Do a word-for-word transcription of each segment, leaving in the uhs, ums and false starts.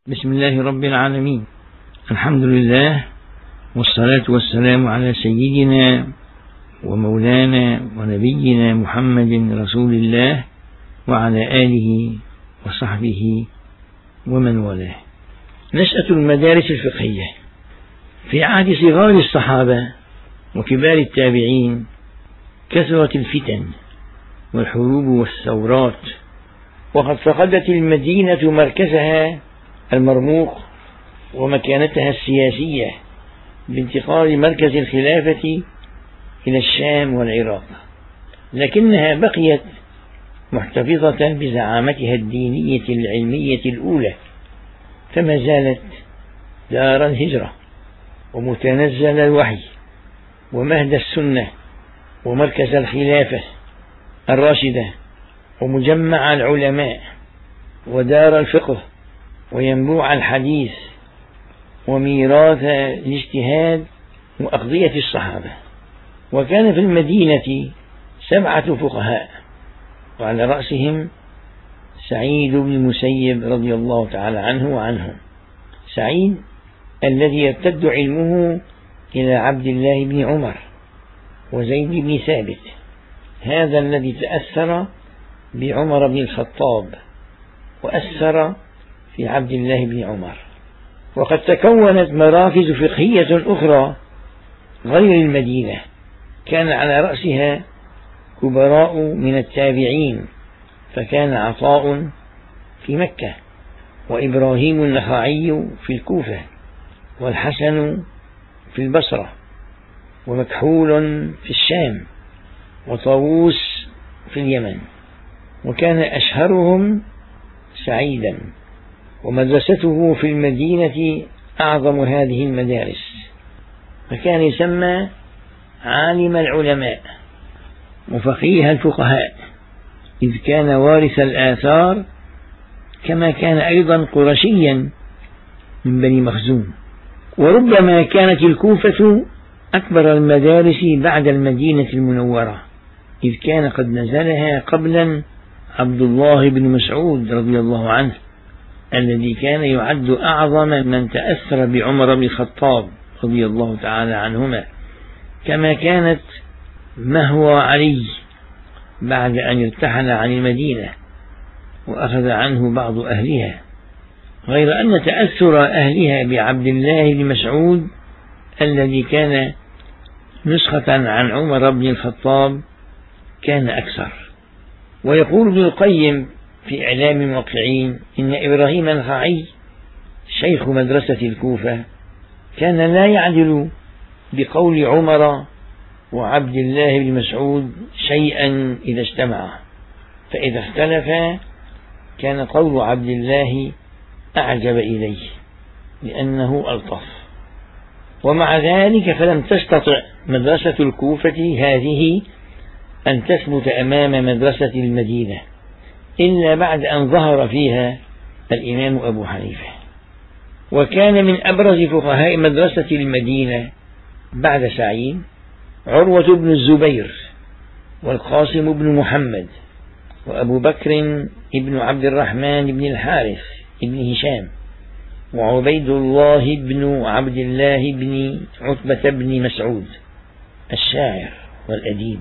بسم الله رب العالمين. الحمد لله، والصلاة والسلام على سيدنا ومولانا ونبينا محمد رسول الله وعلى آله وصحبه ومن والاه. نشأة المدارس الفقهية. في عهد صغار الصحابة وكبار التابعين كثرت الفتن والحروب والثورات، وقد فقدت المدينة مركزها المرموق ومكانتها السياسية بانتقال مركز الخلافة إلى الشام والعراق، لكنها بقيت محتفظة بزعامتها الدينية العلمية الأولى، فما زالت دار الهجرة ومتنزل الوحي ومهد السنة ومركز الخلافة الراشدة ومجمع العلماء ودار الفقه وينبوع الحديث وميراث الاجتهاد وأقضية الصحابة. وكان في المدينة سبعة فقهاء، وعلى رأسهم سعيد بن المسيب رضي الله تعالى عنه وعنهم. سعيد الذي يرتد علمه إلى عبد الله بن عمر وزيد بن ثابت، هذا الذي تأثر بعمر بن الخطاب وأثر في عبد الله بن عمر. وقد تكونت مراكز فقهية أخرى غير المدينة، كان على رأسها كبراء من التابعين، فكان عطاء في مكة، وإبراهيم النخعي في الكوفة، والحسن في البصرة، ومكحول في الشام، وطاووس في اليمن. وكان أشهرهم سعيدا، ومدرسته في المدينة أعظم هذه المدارس، فكان يسمى عالم العلماء وفقيه الفقهاء، إذ كان وارث الآثار، كما كان أيضا قرشيا من بني مخزوم. وربما كانت الكوفة أكبر المدارس بعد المدينة المنورة، إذ كان قد نزلها قبلا عبد الله بن مسعود رضي الله عنه، الذي كان يعد أعظم من تأثر بعمر بن الخطاب رضي الله تعالى عنهما، كما كانت مهوى علي بعد أن ارتحل عن المدينة وأخذ عنه بعض أهلها، غير أن تأثر أهلها بعبد الله بن مسعود الذي كان نسخة عن عمر بن الخطاب كان أكثر. ويقول ابن القيم في إعلام الموقعين إن إبراهيم النخعي شيخ مدرسة الكوفة كان لا يعدل بقول عمر وعبد الله بن مسعود شيئا إذا اجتمعا، فإذا اختلفا كان قول عبد الله أعجب إليه لأنه ألطف. ومع ذلك فلم تستطع مدرسة الكوفة هذه أن تثبت أمام مدرسة المدينة إلا بعد أن ظهر فيها الإمام أبو حنيفة. وكان من أبرز فقهاء مدرسة المدينة بعد سعيد عروة بن الزبير، والقاسم بن محمد، وأبو بكر بن عبد الرحمن بن الحارث بن هشام، وعبيد الله بن عبد الله بن عتبة بن مسعود الشاعر والأديب،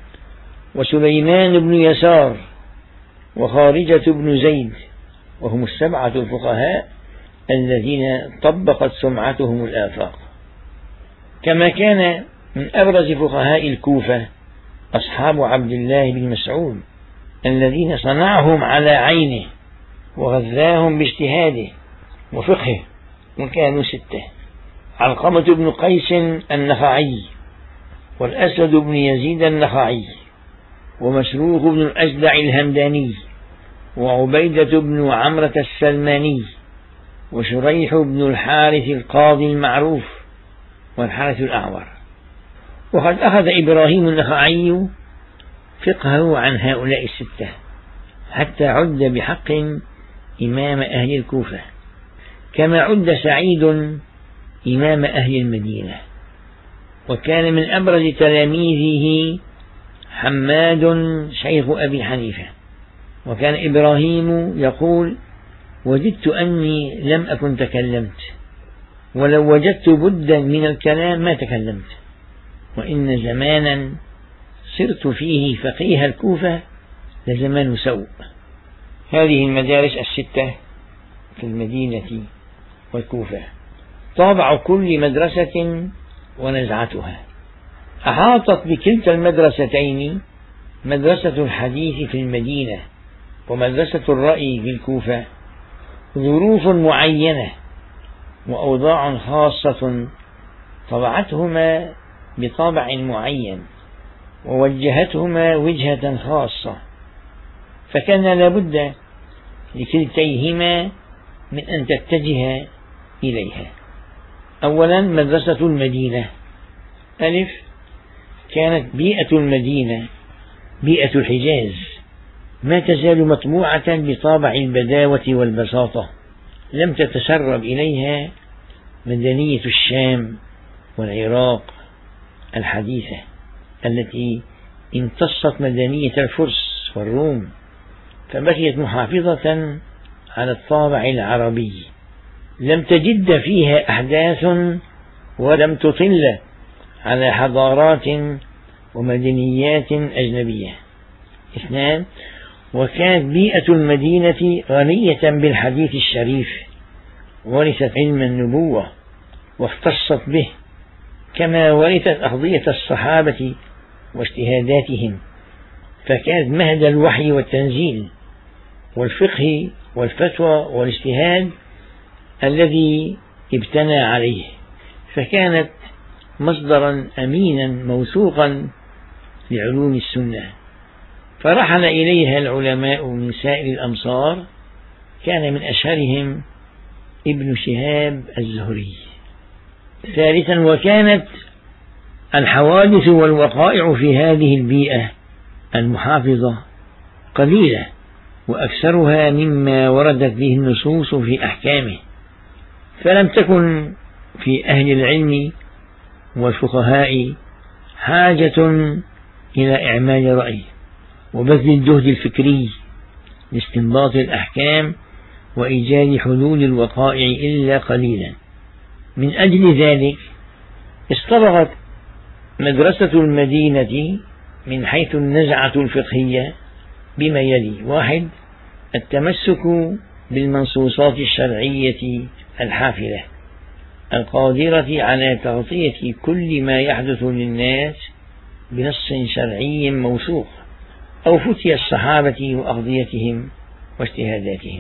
وسليمان بن يسار، وخارجة بن زيد، وهم السبعة الفقهاء الذين طبقت سمعتهم الآفاق. كما كان من أبرز فقهاء الكوفة أصحاب عبد الله بن مسعود الذين صنعهم على عينه وغذاهم باجتهاده وفقهه، وكانوا ستة: علقمة بن قيس النخعي، والأسود بن يزيد النخعي، ومسروق بن الأجدع الهمداني، وعبيدة بن عمرة السلماني، وشريح بن الحارث القاضي المعروف، والحارث الأعور. وقد أخذ إبراهيم النخعي فقهه عن هؤلاء الستة حتى عد بحق إمام أهل الكوفة، كما عد سعيد إمام أهل المدينة. وكان من أبرز تلاميذه حماد شيخ أبي حنيفة. وكان إبراهيم يقول: وجدت أني لم أكن تكلمت، ولو وجدت بدا من الكلام ما تكلمت، وإن زمانا صرت فيه فقيه الكوفة لزمان سوء. هذه المدارس الستة في المدينة والكوفة، طابع كل مدرسة ونزعتها. أحاطت بكلتا المدرستين مدرسة الحديث في المدينة ومدرسة الرأي في الكوفة ظروف معينة وأوضاع خاصة طبعتهما بطابع معين ووجهتهما وجهة خاصة، فكان لابد لكلتيهما من أن تتجه إليها. أولا مدرسة المدينة. ألف، كانت بيئة المدينة بيئة الحجاز ما تزال مطبوعة بطابع البداوة والبساطة، لم تتسرب إليها مدنية الشام والعراق الحديثة التي امتصت مدنية الفرس والروم، فبقيت محافظة على الطابع العربي، لم تجد فيها أحداث ولم تطل على حضارات ومدنيات أجنبية. اثنان، وكانت بيئة المدينة غنية بالحديث الشريف، ورثت علم النبوة واختصت به، كما ورثت أقضية الصحابة واجتهاداتهم، فكانت مهد الوحي والتنزيل والفقه والفتوى والاجتهاد الذي ابتنى عليه، فكانت مصدرا أمينا موثوقا لعلوم السنة، فرحل إليها العلماء من سائر الأمصار، كان من أشهرهم ابن شهاب الزهري. ثالثا، وكانت الحوادث والوقائع في هذه البيئة المحافظة قليلة، وأكثرها مما وردت به النصوص في أحكامه، فلم تكن في أهل العلم والفقهاء حاجة إلى إعمال رأي وبذل الجهد الفكري لاستنباط الأحكام وإيجاد حلول الوقائع إلا قليلا. من أجل ذلك اصطبغت مدرسة المدينة من حيث النزعة الفقهية بما يلي: واحد، التمسك بالمنصوصات الشرعية الحافلة القادرة على تغطية كل ما يحدث للناس بنص شرعي موثوق أو فتي الصحابة وأقضيتهم واجتهاداتهم.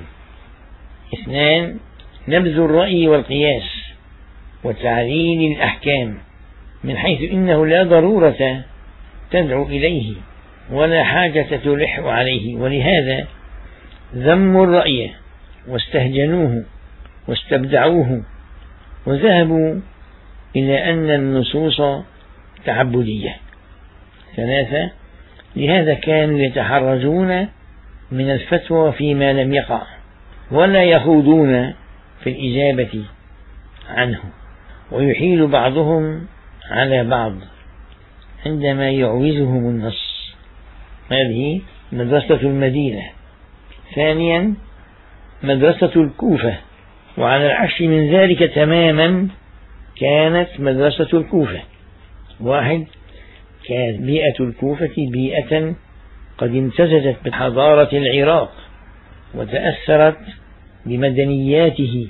اثنان، نبذ الرأي والقياس وتعليل الأحكام من حيث إنه لا ضرورة تدعو إليه ولا حاجة تلح عليه، ولهذا ذموا الرأي واستهجنوه واستبدعوه وذهبوا إلى أن النصوص تعبدية. ثلاثة، لهذا كانوا يتحرجون من الفتوى فيما لم يقع ولا يخوضون في الإجابة عنه، ويحيل بعضهم على بعض عندما يعوزهم النص. هذه مدرسة المدينة. ثانيا، مدرسة الكوفة، وعلى العكس من ذلك تماما كانت مدرسة الكوفة. واحد، كانت بيئة الكوفة بيئة قد امتزجت بحضارة العراق وتأثرت بمدنياته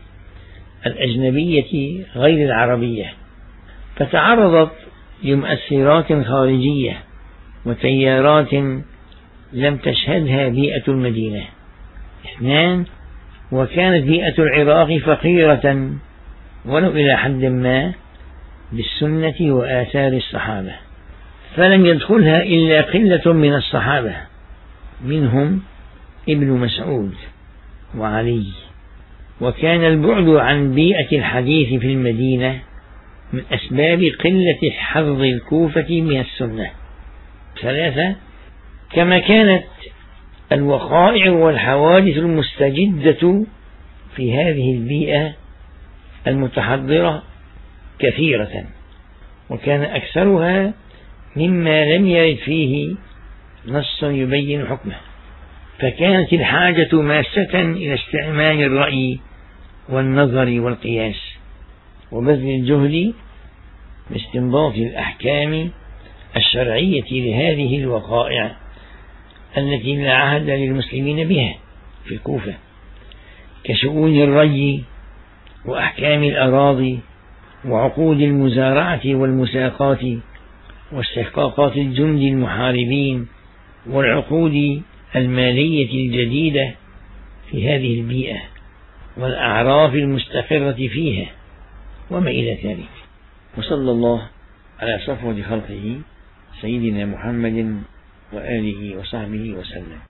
الأجنبية غير العربية، فتعرضت لمؤثرات خارجية وتيارات لم تشهدها بيئة المدينة. اثنان، وكانت بيئة العراق فقيرة ولو إلى حد ما بالسنة وآثار الصحابة، فلم يدخلها إلا قلة من الصحابة، منهم ابن مسعود وعلي. وكان البعد عن بيئة الحديث في المدينة من أسباب قلة حظ الكوفة من السنة. ثلاثة، كما كانت الوقائع والحوادث المستجدة في هذه البيئة المتحضرة كثيرة، وكان أكثرها مما لم يرد فيه نص يبين حكمه. فكانت الحاجة ماسة إلى استعمال الرأي والنظر والقياس وبذل الجهد باستنباط الأحكام الشرعية لهذه الوقائع التي لا عهد للمسلمين بها في الكوفة، كشؤون الري وأحكام الأراضي وعقود المزارعة والمساقات واستحقاقات الجند المحاربين والعقود المالية الجديدة في هذه البيئة والأعراف المستقرة فيها وما إلى ذلك. وصلى الله على صفوة خلقه سيدنا محمد وآله وصحبه وسلم.